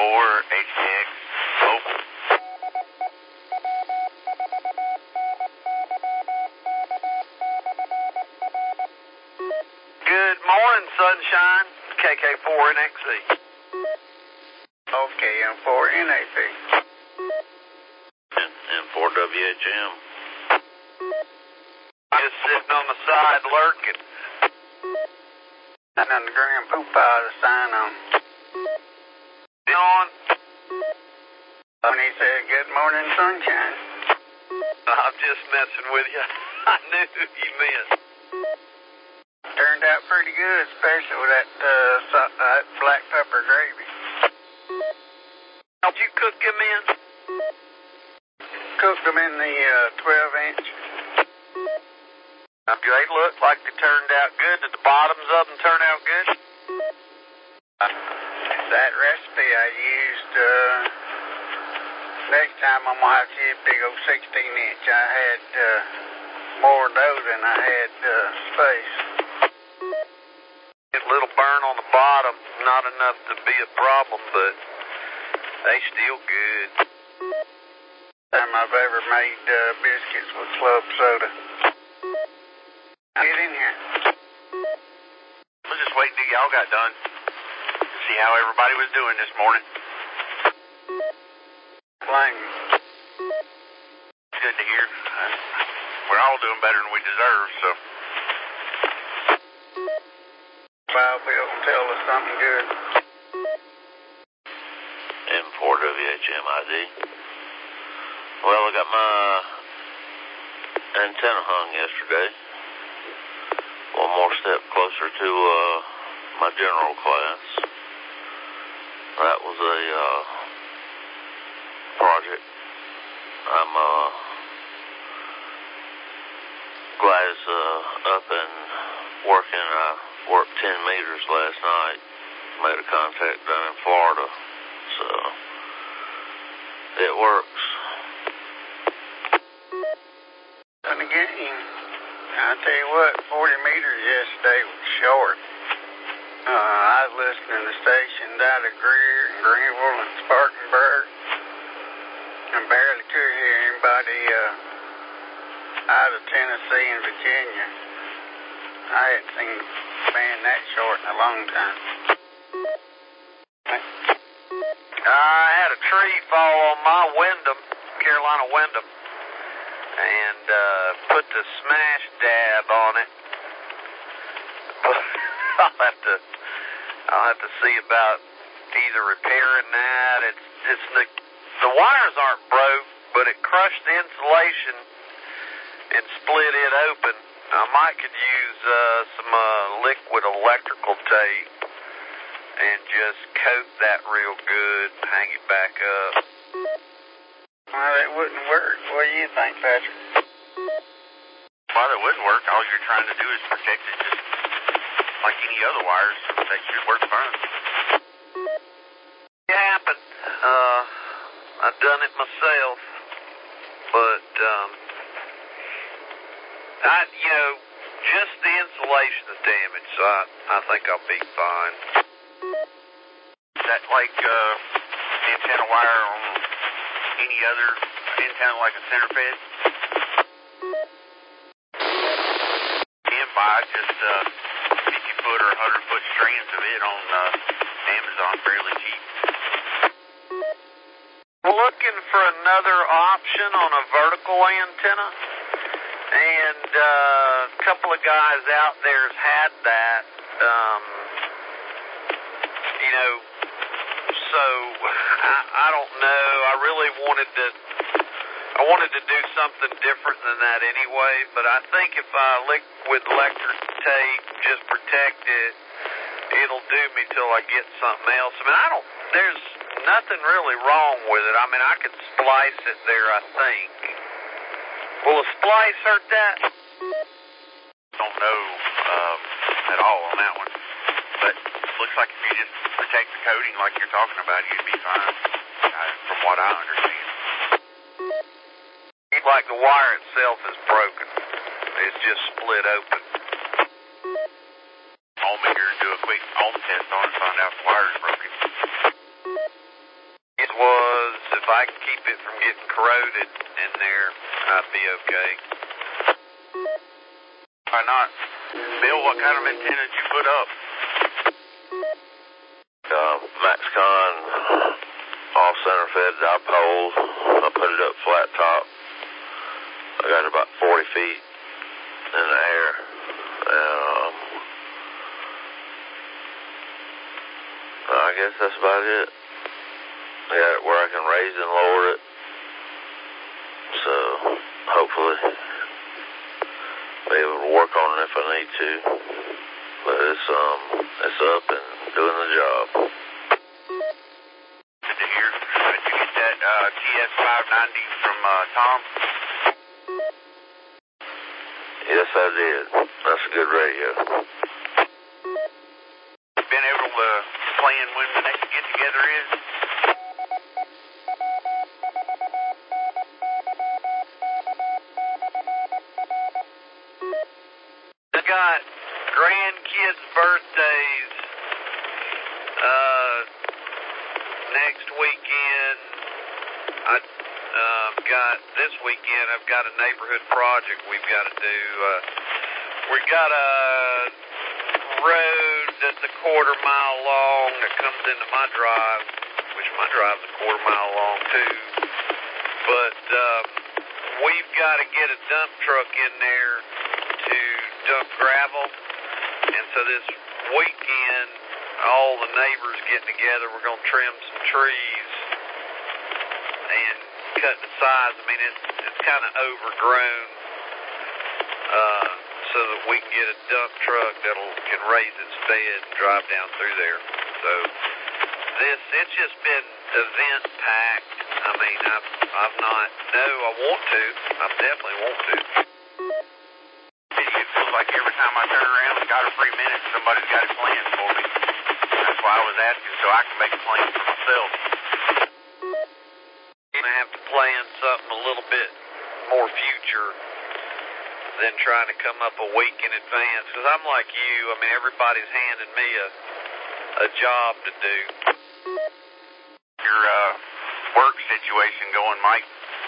KK4HX Mobile. Good morning, sunshine. KK4NXE. Okay, M4NAP. And 4WHM. Just sitting on the side lurking. And on the grand poopah the sign on. On. When he said, good morning, sunshine. I'm just messing with you. I knew you meant. Turned out pretty good, especially with that black pepper gravy. How'd you cook them in? Cooked them in the 12-inch. They look like they turned out good. Did the bottoms of them turn out good? That recipe I used, next time I'm going to have to use big old 16-inch. I had more dough than I had space. A little burn on the bottom, not enough to be a problem, but they still good. Time I've ever made biscuits with club soda. Get in here. We'll just wait until y'all got done. See how everybody was doing this morning. Blame me. Good to hear. We're all doing better than we deserve, so. Bob Bill will tell us something good. M4WHMID. Well, I got my antenna hung yesterday. One more step closer to my general class. That was a project. I'm glad it's up and working. I worked 10 meters last night. Made a contact down in Florida. So it works. And again, I tell you what, 40 meters yesterday was short. I was listening to stations out of Greer and Greenville and Spartanburg. I barely could hear anybody out of Tennessee and Virginia. I hadn't seen a band that short in a long time. I had a tree fall on my Wyndham, Carolina Wyndham, and put the smash dab on it. I'll have to see about either repairing that. It's the wires aren't broke, but it crushed the insulation and split it open. I might could use some liquid electrical tape and just coat that real good, hang it back up. Well, it wouldn't work. What do you think, Patrick? Well, it wouldn't work. All you're trying to do is protect it just like any other wires. That should work fine. It happened. I've done it myself. But, just the insulation is damaged, so I think I'll be fine. Is that like antenna wire on any other antenna, like a center fed? Can buy just 50-foot or 100-foot strands of it on Amazon fairly cheap. Looking for another option on a vertical antenna, and a couple of guys out there's had that. So I don't know. I really wanted to do something different than that anyway. But I think if I with electric tape, just protect it, it'll do me till I get something else. I mean, there's nothing really wrong with it. I mean, I could splice it there, I think. Will a splice hurt that? Don't know at all on that one. But looks like if you just protect the coating like you're talking about, you'd be fine, from what I understand. Like the wire itself is broken. It's just split open. Ohm meter, do a quick ohm test on it, find out if the wire is broken. I can keep it from getting corroded in there, I'd be okay. Why not? Bill, what kind of antenna did you put up? Maxcon off-center fed dipole. I put it up flat top. I got about 40 feet in the air. I guess that's about it. I got it where I can raise and lower it. So hopefully be able to work on it if I need to. But it's up and doing the job. Good to hear. Did you get that TS590 from Tom? Yes, I did. That's a good radio. Been able to plan when the next get-together is? I got grandkids' birthdays next weekend. This weekend I've got a neighborhood project we've got to do. We've got a road that's a quarter-mile long that comes into my drive, which my drive's a quarter-mile long too. But we've got to get a dump truck in there to dump gravel. And so this weekend, all the neighbors getting together, we're going to trim some trees and cut the size. I mean, it's kind of overgrown, so that we can get a dump truck can raise its bed and drive down through there. So it's just been event packed. I mean, I've not. No, I want to. I definitely want to. It feels like every time I turn around and got a free minute, somebody's got it planned for me. That's why I was asking, so I can make a plan for myself. You're going to have to plan something a little bit more future than trying to come up a week in advance. Because I'm like you. I mean, everybody's handing me a job to do. Your work situation going, Mike?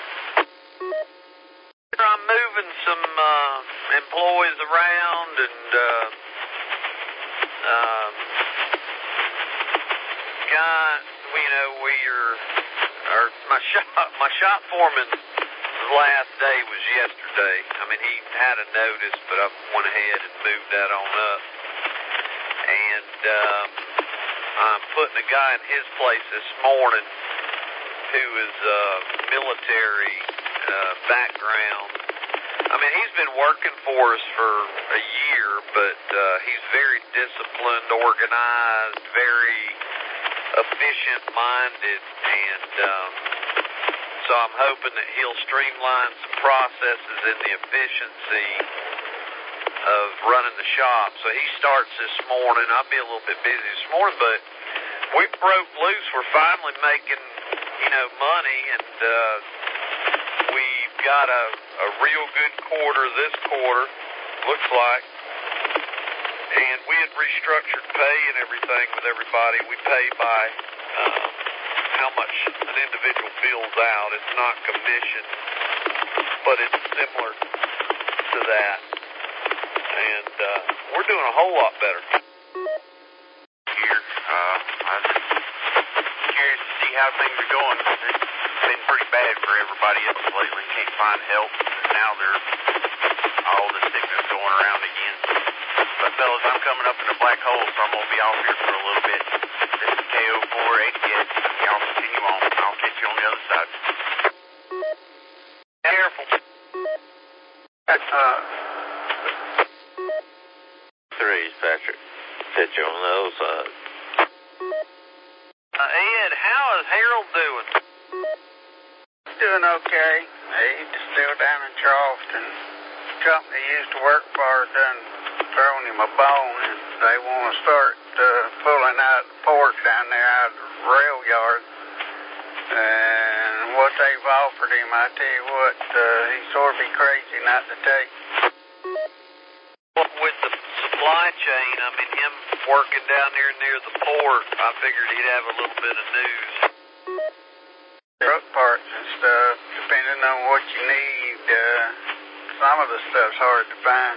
I'm moving some employees around, and my shop foreman's last day was yesterday. I mean, he had a notice, but I went ahead and moved that on up. And I'm putting a guy in his place this morning who is military background. I mean, he's been working for us for a year, but he's very disciplined, organized, very efficient-minded, and so I'm hoping that he'll streamline some processes in the efficiency of running the shop. So he starts this morning. I'll be a little bit busy this morning, but we broke loose. We're finally making, money, and we've got a real good quarter this quarter, looks like. And we had restructured pay and everything with everybody. We pay by how much an individual fills out. It's not commission, but it's similar to that. And we're doing a whole lot better. Here, I'm curious to see how things are going. It's been pretty bad for everybody else lately. Can't find help. Now all the sickness going around again. But fellas, I'm coming up in a black hole, so I'm going to be off here for a little bit. This is KO488. Y'all continue on. I'll catch you on the other side. Careful. Threes, Patrick. Catch you on the other side. Ed, how is Harold doing? Doing okay. He's still down in Charleston. The company he used to work for done thrown him a bone, and they want to start pulling out the pork down there out of the rail yard. And what they've offered him, I tell you what, he'd sort of be crazy not to take. With the supply chain, I mean, him working down there near the port, I figured he'd have a little bit of news. The truck of the stuff's hard to find.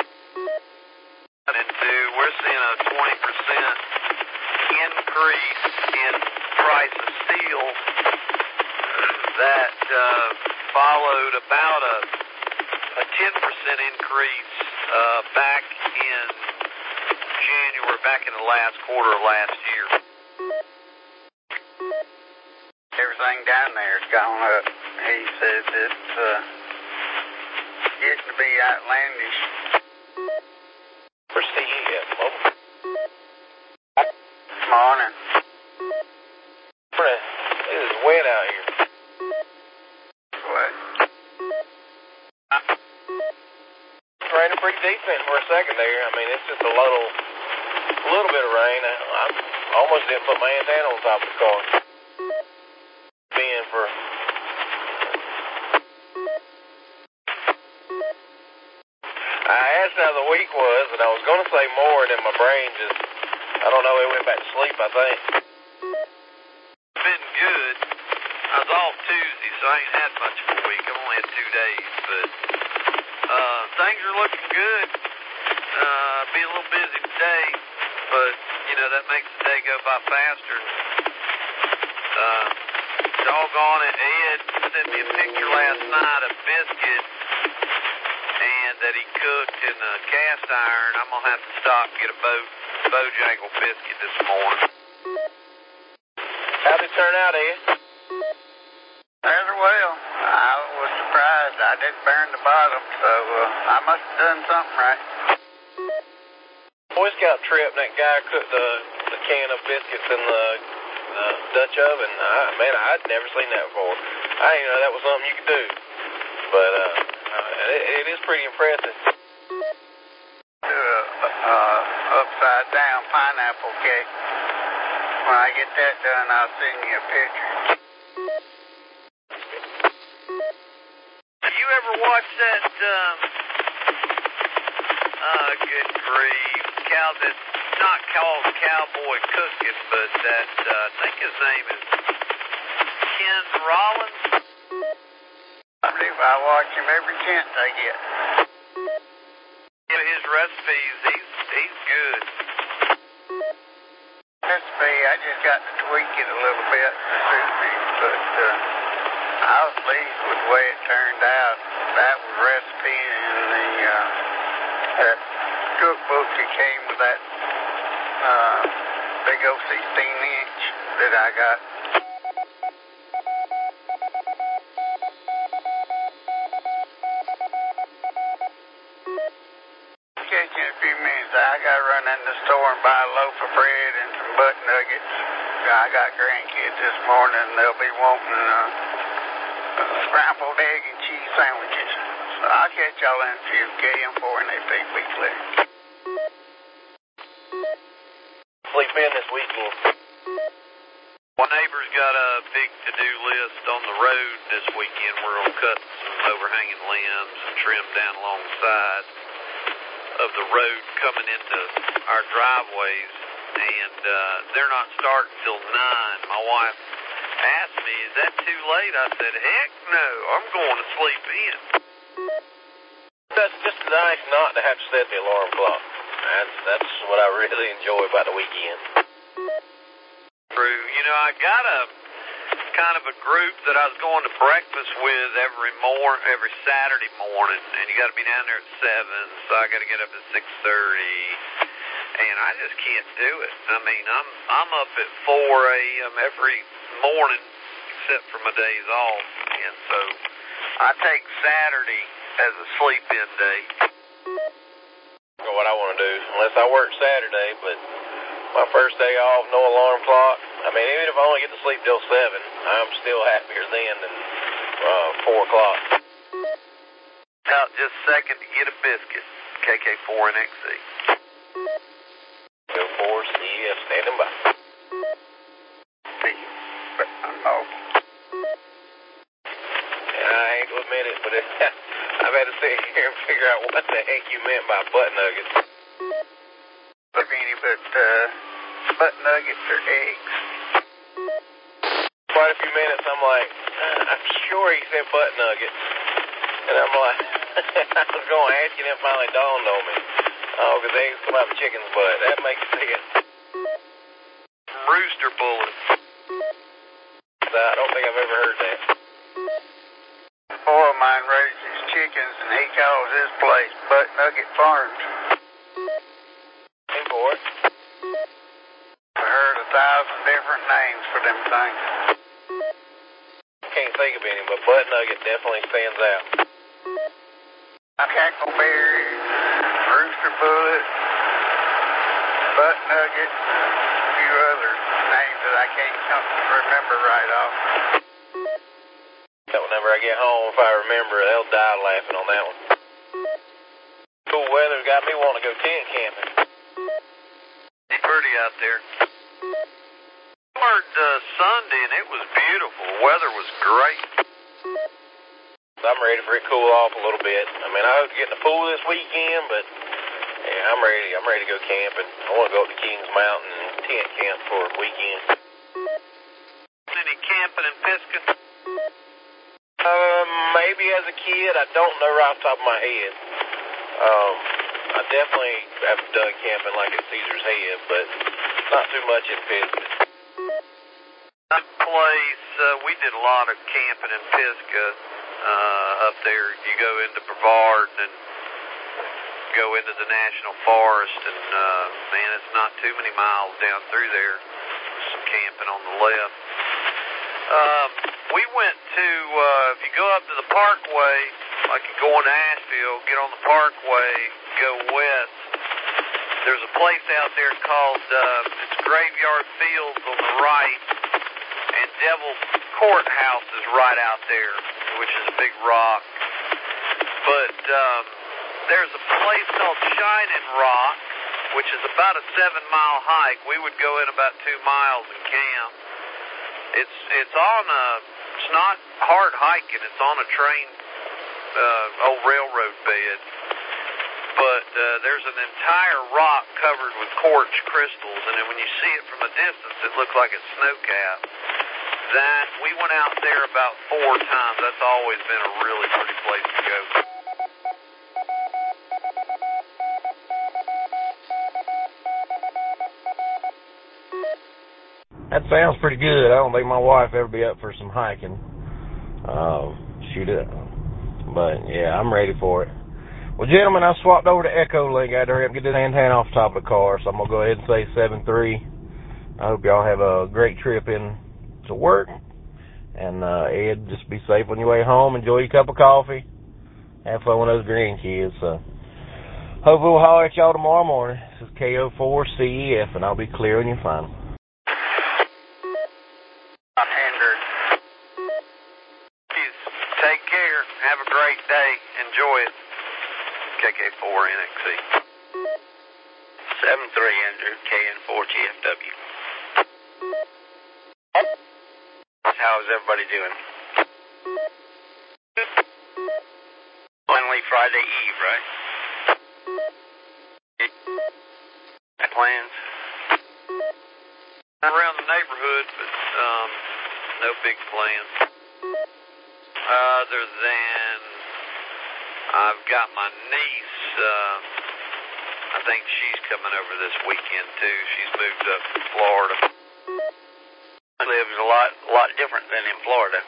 We're seeing a 20% increase in price of steel that followed about a 10% increase back in January, back in the last quarter of last year. Everything down there's gone up. He says it's getting to be outlandish. Where's CE at? Morning. It is wet out here. What? It's raining pretty decent for a second there. I mean, it's just a little bit of rain. I almost didn't put my antenna on top of the car. Being for... I asked how the week was, and I was going to say more, and then my brain just, I don't know, it went back to sleep, I think. Been good. I was off Tuesday, so I ain't had much of a week. I've only had 2 days, but things are looking good. Be a little busy today, but, that makes the day go by faster. Doggone it, Ed sent me a picture last night of biscuit and that he cooked in a cast iron. I'm going to have to stop and get a Bojangle biscuit this morning. How'd it turn out, Ed? Rather well. I was surprised I didn't burn the bottom, so I must have done something right. Boy Scout trip, that guy cooked the can of biscuits in the Dutch oven. Man, I'd never seen that before. I didn't know that was something you could do. But it is pretty impressive. Do a upside down pineapple cake. When I get that done, I'll send you a picture. You ever watch that, good grief, that's not called Cowboy Cooking, but that, I think his name is Ken Rollins? I believe I watch him every chance I get. His recipes, he's good. Recipe, I just got to tweak it a little bit to suit me, but I was pleased with the way it turned out. That was recipe and that cookbook that came with that big old 16-inch that I got. Catch you in a few minutes. I got to run in the store and buy a loaf of bread and some butt nuggets. I got grandkids this morning, and they'll be wanting scrambled egg and cheese sandwiches. So I'll catch y'all in a few. KM4 and AP Weekly. Sleep in this weekend. My neighbor's got a big to-do list on the road this weekend. We're going to cut some overhanging limbs and trim down along the side of the road coming into our driveways, and they're not starting till 9. My wife asked me, is that too late? I said, heck no, I'm going to sleep in. That's just nice not to have to set the alarm clock. That's what I really enjoy about the weekend. True. I got a kind of a group that I was going to breakfast with every Saturday morning, and you got to be down there at 7, so I got to get up at 6:30, and I just can't do it. I mean, I'm up at 4 a.m. every morning except for my days off, and so I take Saturday as a sleep-in day. What I want to do, unless I work Saturday, but my first day off, no alarm clock. I mean, even if I only get to sleep till 7, I'm still happier then than 4 o'clock. Out just a second to get a biscuit. KK4 and XC. Go4, CES, standing by. I hate to admit it, but I've had to sit here and figure out what the heck you meant by butt nuggets. But butt nuggets are eggs. Quite a few minutes, I'm like, I'm sure he said butt nuggets. And I'm like, I was going to ask you, and it finally dawned on me. Oh, because eggs come out of chicken's butt. That makes sense. Rooster bullets. I don't think I've ever heard that. A boy of mine raises chickens, and he calls his place Butt Nugget Farms. Name for it? I heard 1,000 different names for them things. Can't think of any, but Butt Nugget definitely stands out. Cackleberry, Rooster Bullet, Butt Nugget, a few other names that I can't remember right off. Whenever I get home, if I remember, they'll die laughing on that one. Cool weather's got me wanting to go tent camping. It's pretty out there. I worked Sunday, and it was beautiful. The weather was great. I'm ready for it to cool off a little bit. I mean, I hope to get in the pool this weekend, but yeah, I'm ready. I'm ready to go camping. I want to go up to Kings Mountain and tent camp for a weekend. Any camping in Pisgah? Maybe as a kid. I don't know right off the top of my head. I definitely have done camping like at Caesar's Head, but not too much in Pisgah. That place, we did a lot of camping in Pisgah up there. You go into Brevard and go into the National Forest, and man, it's not too many miles down through there. Some camping on the left. We went to, if you go up to the Parkway, like you go into Asheville, get on the Parkway, go west, there's a place out there called, it's Graveyard Fields on the right, and Devil's Courthouse is right out there, which is a big rock. But there's a place called Shining Rock, which is about a 7-mile hike. We would go in about 2 miles and camp. It's on it's not hard hiking. It's on a train, old railroad bed. But there's an entire rock covered with quartz crystals, and then when you see it from a distance, it looks like it's snow-capped. We went out there about 4 times. That's always been a really pretty place to go. That sounds pretty good. I don't think my wife ever be up for some hiking. Shoot it. But yeah, I'm ready for it. Well, gentlemen, I swapped over to Echolink. I had to hurry up and get this antenna off the top of the car, so I'm going to go ahead and say 7-3. I hope y'all have a great trip in to work. And Ed, just be safe on your way home. Enjoy your cup of coffee. Have fun with those grandkids. So hopefully we'll holler at y'all tomorrow morning. This is KO4CEF, and I'll be clearing your final. Take care. Have a great day. Enjoy it. KK4NXC. 7-3, Andrew, KN4GFW. How's everybody doing? Finally Friday Eve, right? Plans? Around the neighborhood, but no big plans. Other than I've got my niece, I think she's coming over this weekend too. She's moved up to Florida. Lives a lot different than in Florida.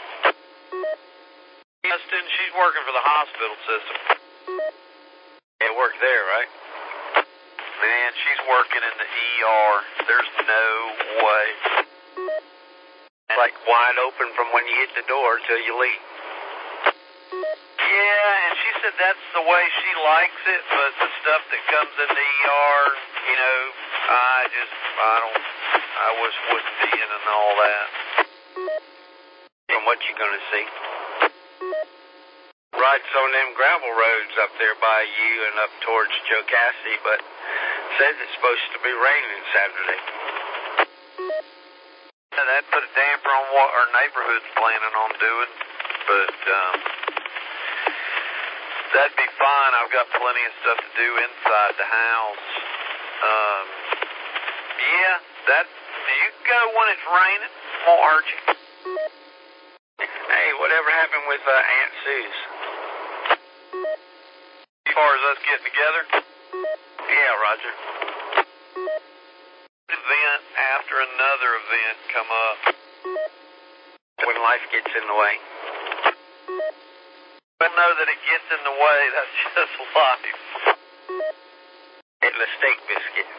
Justin, she's working for the hospital system. They work there, right? Man, she's working in the ER. There's no way. It's like wide open from when you hit the door till you leave. Yeah, and she said that's the way she likes it, but the stuff that comes in the ER, you know, I wouldn't be in and all that. And what you gonna see? Rides on them gravel roads up there by you and up towards Jocassee, but says it's supposed to be raining Saturday. Yeah, that put a damper on what our neighborhood's planning on doing, but that'd be fine. I've got plenty of stuff to do inside the house. Yeah, you can go when it's raining. Won't hurt you. Hey, whatever happened with Aunt Sue's? far as us getting together? Yeah, Roger. Event after another event come up. When life gets in the way. I know that it gets in the way. That's just life. Getting a steak biscuit.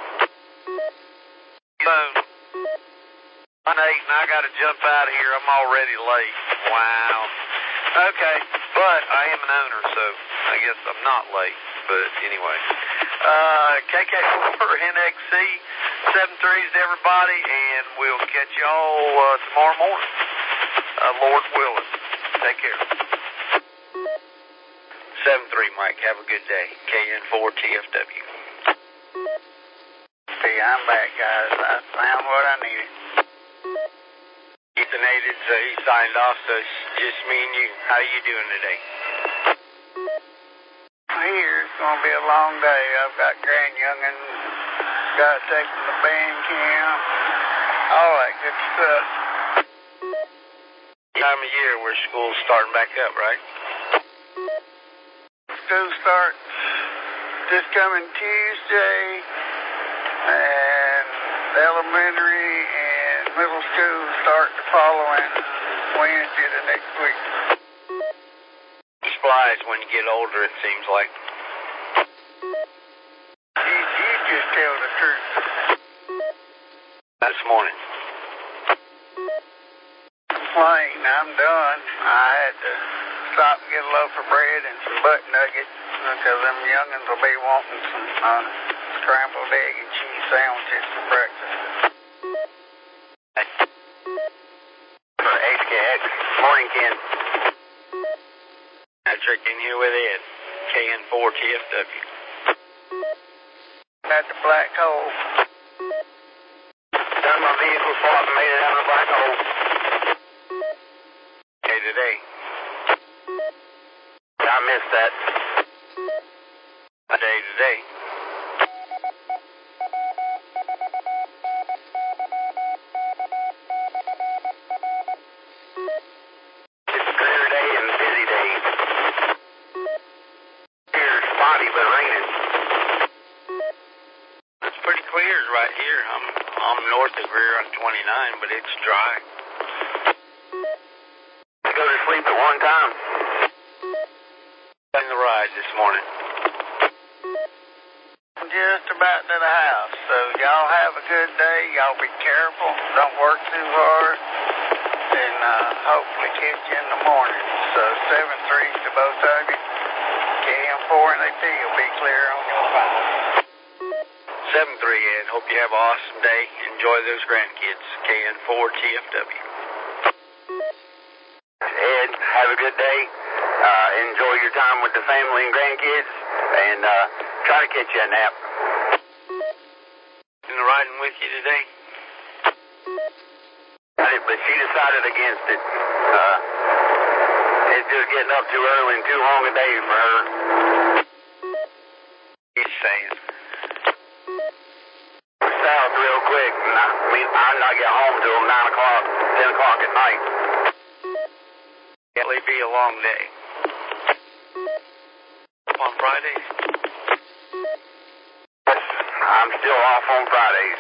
Nate, and I got to jump out of here. I'm already late. Wow. Okay, but I am an owner, so I guess I'm not late. But anyway, KK4 NXC 73s to everybody, and we'll catch y'all tomorrow morning. Lord willing. Take care. 7-3, Mike. Have a good day. KN4 TFW. See, I'm back, guys. I found what I needed. Ethan Aided, so he signed off, so it's just me and you. How you doing today? Here, it's going to be a long day. I've got grand young'uns, got to take them to band camp, all that good stuff. Time of year where school's starting back up, right? School starts this coming Tuesday, and elementary and middle school start the following Wednesday the next week. Flies when you get older, it seems like. You just tell the truth. This morning. Complain, I'm done. I had to stop and get a loaf of bread and some butt nuggets because them young'uns will be wanting some scrambled egg and cheese sandwiches for breakfast. For HKX. Morning, Ken. Patrick in here with Ed. KN4 TFW. At the black hole. Done my vehicle swap and made it out of the black hole. Okay, today. I missed that. Today. It's a clear day and busy day. Here, spotty but raining. It's pretty clear right here. I'm north of Greer on 29, but it's dry. I go to sleep at one time. In the ride this morning. Just about to the house. So y'all have a good day. Y'all be careful. Don't work too hard. And hopefully catch you in the morning. So 7-3 to both of you. KM4 and AP will be clear on your phone. 7-3, Ed. Hope you have an awesome day. Enjoy those grandkids. KN4 TFW. Ed, have a good day. Enjoy your time with the family and grandkids. And try to catch you a nap. In the riding with you today? But she decided against it. It's just getting up too early and too long a day for her. He's saying. South real quick. I'm not getting home till 9 o'clock, 10 o'clock at night. It'll be a long day. On Fridays? I'm still off on Fridays.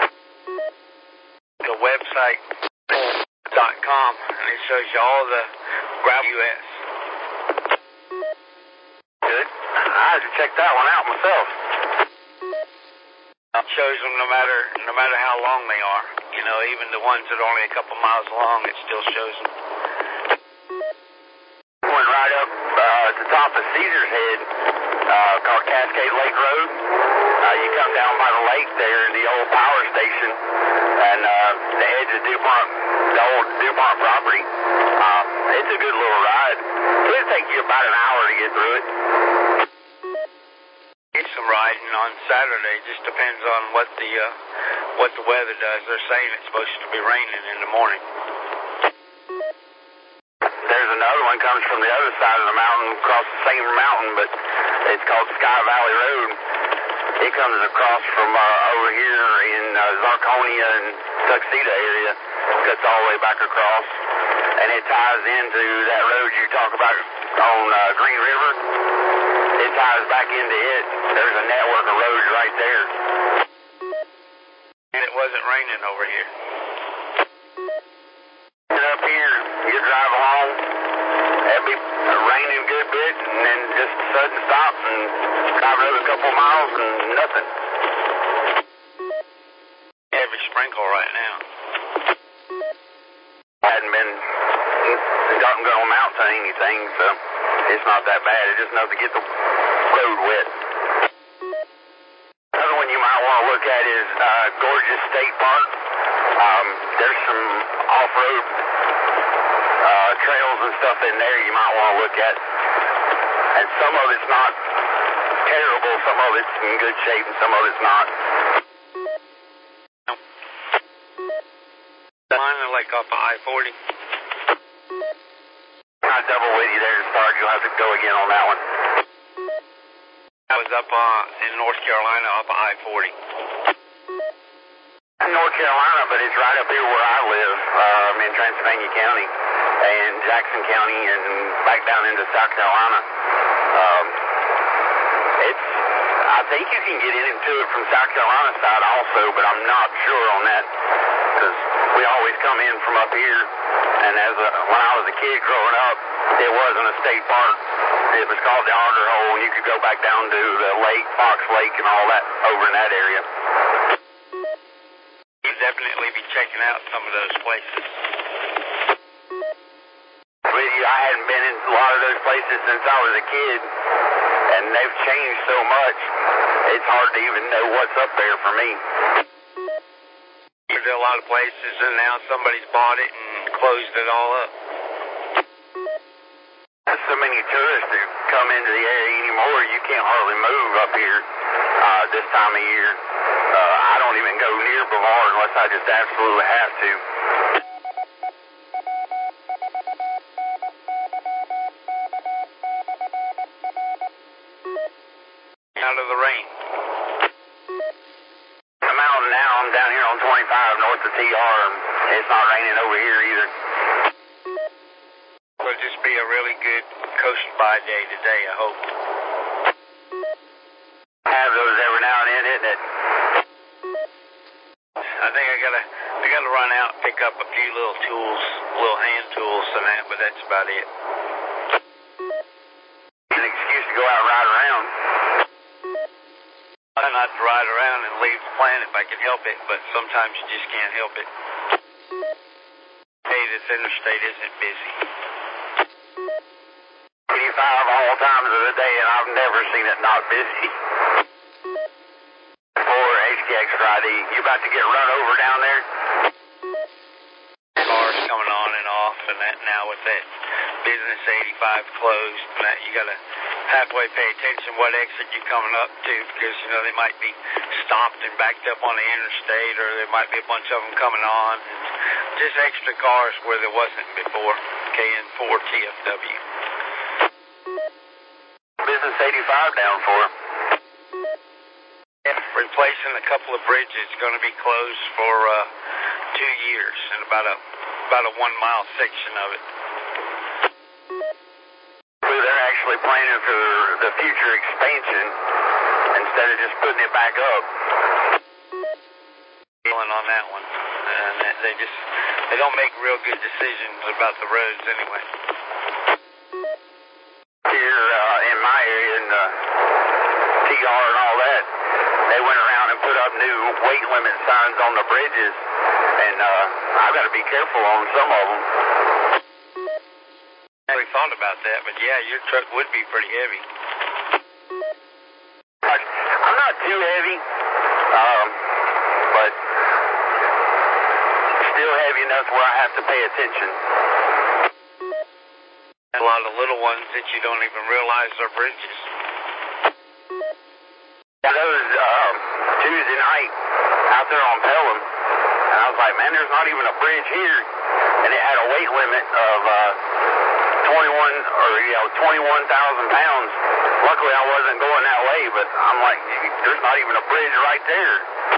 The website .com, and it shows you all the gravel U.S. Good. I had to check that one out myself. It shows them no matter how long they are. You know, even the ones that are only a couple miles long, it still shows them. Went right up at the top of Caesar's Head, called Cascade Lake Road. You come down by the lake there, the old power station, and the edge of DuPont, the old DuPont property. It's a good little ride. It'll take you about an hour to get through it. Get some riding on Saturday. Just depends on what the weather does. They're saying it's supposed to be raining in the morning. There's another one comes from the other side of the mountain, across the same mountain, but it's called Sky Valley Road. It comes across from over here in Zarconia and Tuxedo area, cuts all the way back across, and it ties into that road you talk about on Green River. it ties back into it. There's a network of roads right there. And it wasn't raining over here. And up here, you drive along, it'd be raining a good bit, and then just sudden stop and drive another couple miles and nothing. Every sprinkle right now. Hadn't been going to amount to anything, so it's not that bad. It's just enough to get the road wet. Another one you might want to look at is Gorgeous State Park. There's some off-road trails and stuff in there you might want to look at. And some of it's not terrible, some of it's in good shape, and some of it's not. Mine are like off of I-40. I'll double with you there to start. You'll have to go again on that one. I was up in North Carolina off of I-40. North Carolina, but it's right up here where I live, in Transylvania County and Jackson County and back down into South Carolina. I think you can get into it from South Carolina side also, but I'm not sure on that because we always come in from up here. And when I was a kid growing up, it wasn't a state park. It was called the Auger Hole, and you could go back down to the lake, Fox Lake, and all that over in that area. You'd definitely be checking out some of those places. With you, I hadn't been in a lot of those places since I was a kid, and they've changed so much, it's hard to even know what's up there for me. There's a lot of places, and now somebody's bought it and closed it all up. There's so many tourists who come into the area anymore, you can't hardly move up here this time of year. I don't even go near Brevard unless I just absolutely have to. Out of the rain. I'm out now. I'm down here on 25 north of TR, and it's not raining over here either. It'll just be a really good coast by day today, I hope. Have those every now and then, isn't it? I think I gotta run out and pick up a few little tools, little hand tools and that, but that's about it. An excuse to go out and ride around. I try not to ride around and leave the plant if I can help it, but sometimes you just can't help it. Hey, this interstate isn't busy. 85 all times of the day, and I've never seen it not busy. For HKX Friday, you about to get run over down there? Cars coming on and off, and that now with that business 85 closed, and that you gotta halfway pay attention what exit you're coming up to, because they might be stopped and backed up on the interstate, or there might be a bunch of them coming on. Just extra cars where there wasn't before. KN4 TFW. Business 85 down for? Replacing a couple of bridges, going to be closed for 2 years, and about a 1 mile section of it. They're actually planning for the future expansion instead of just putting it back up. Feeling on that one, and they don't make real good decisions about the roads anyway. Here in my area, in TR and all that, they went around and put up new weight limit signs on the bridges, and I've got to be careful on some of them. I never thought about that, but yeah, your truck would be pretty heavy. I'm not too heavy, but still heavy enough where I have to pay attention. A lot of little ones that you don't even realize are bridges. Those Tuesday night out there on Pelham, and I was like, man, there's not even a bridge here, and it had a weight limit of 21,000 pounds. Luckily, I wasn't going that way, but I'm like, there's not even a bridge right there.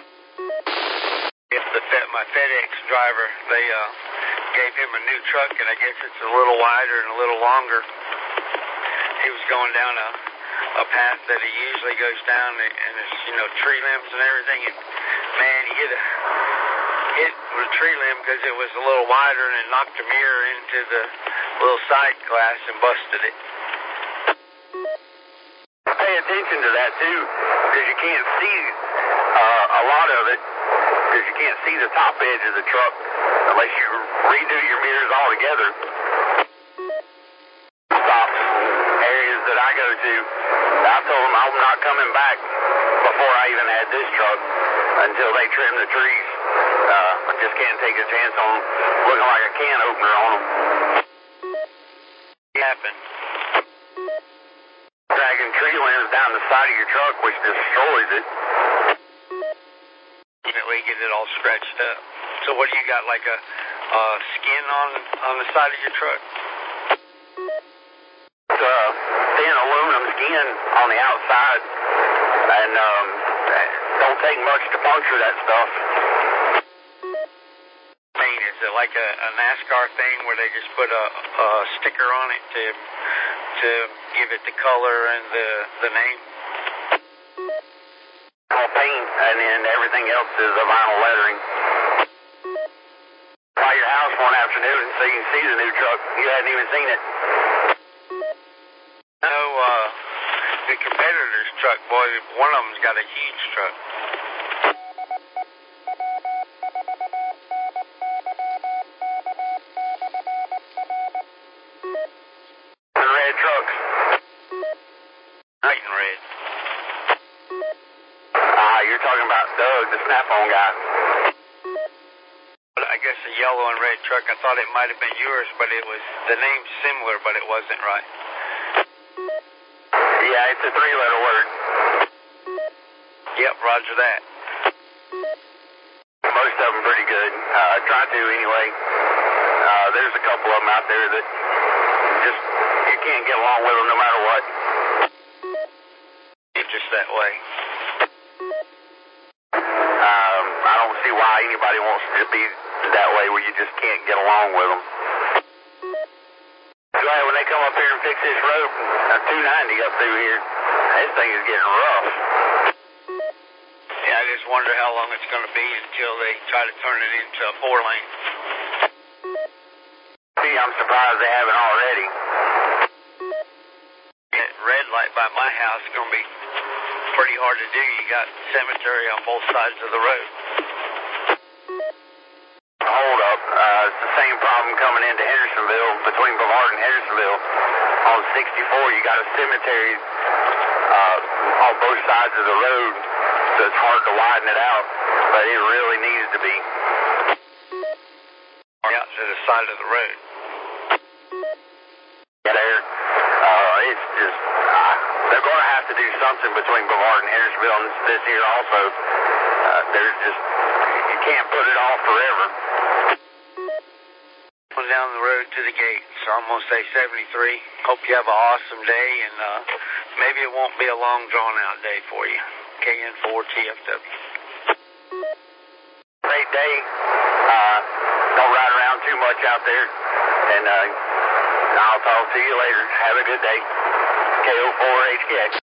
My FedEx driver, they gave him a new truck, and I guess it's a little wider and a little longer. He was going down a path that he usually goes down, and it's, you know, tree limbs and everything. And man, he hit with a tree limb because it was a little wider, and it knocked the mirror into the little side glass and busted it. Pay attention to that too, because you can't see a lot of it, because you can't see the top edge of the truck unless you redo your mirrors altogether. Stops, areas that I go to, I told them I'm not coming back before I even had this truck until they trim the trees. I just can't take a chance on looking like a can opener on them. What happened? Dragging tree limbs down the side of your truck, which destroys it. Definitely get it all scratched up. So what do you got, like a skin on the side of your truck? It's thin aluminum skin on the outside, and don't take much to puncture that stuff. Is it like a NASCAR thing where they just put a sticker on it to give it the color and the name? Paint, and then everything else is a vinyl lettering. By your house one afternoon so you can see the new truck. You hadn't even seen it. No, the competitor's truck, boy, one of them's got a huge truck. The red trucks. White and red. You're talking about Doug, the Snap-on guy. I guess a yellow and red truck. I thought it might have been yours, but it was, the name's similar, but it wasn't right. Yeah, it's a 3-letter word. Yep, roger that. Most of them pretty good. Try to anyway. There's a couple of them out there that just, you can't get along with them no matter what. It's just that way. I don't see why anybody wants to be that way where you just can't get along with them. Glad when they come up here and fix this road, 290 up through here, this thing is getting rough. Yeah, I just wonder how long it's going to be until they try to turn it into a 4-lane. See, I'm surprised they haven't already. That red light by my house is going to be pretty hard to do. You got cemetery on both sides of the road. Hold up. It's the same problem coming into Hendersonville, between Brevard and Hendersonville. On 64, you got a cemetery on both sides of the road, so it's hard to widen it out, but it really needs to be. Out to the side of the road. Yeah, it's just, they're going to have to do something between Brevard and Hendersonville and this here also. There's just, you can't put it off forever. Down the road to the gate, so I'm going to say 73. Hope you have an awesome day, and maybe it won't be a long, drawn-out day for you. KN4TFW. Great day. Don't ride around too much out there, and I'll talk to you later. Have a good day. KO4HKX.